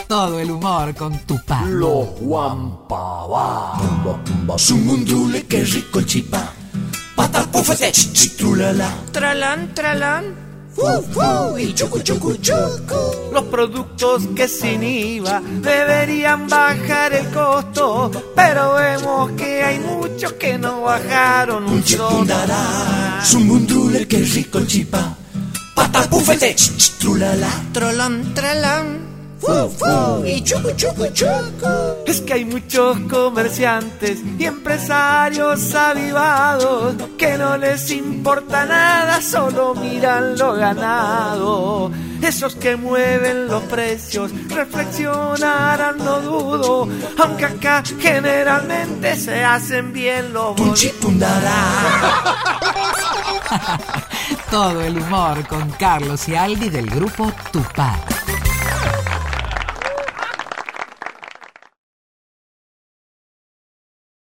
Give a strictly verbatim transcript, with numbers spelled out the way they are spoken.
Todo el humor con Tupá. Los Guampabá. Sumundule, qué rico el chipá. Patapufete, chitrulala. Tralán, tralán. Fu, fu, y chucu, chucu, chucu. Los productos que sin I V A deberían bajar el costo, pero vemos que hay muchos que no bajaron un solo. Sumundule, qué rico el chipá. Patapufete, chitrulala. Tralán, tralán. Fu, fu, y chucu, chucu, chucu. Es que hay muchos comerciantes y empresarios avivados que no les importa nada, solo miran lo ganado. Esos que mueven los precios reflexionarán, no dudo, aunque acá generalmente se hacen bien los Punchipundará. Todo el humor con Carlos y Aldi del grupo Tupá.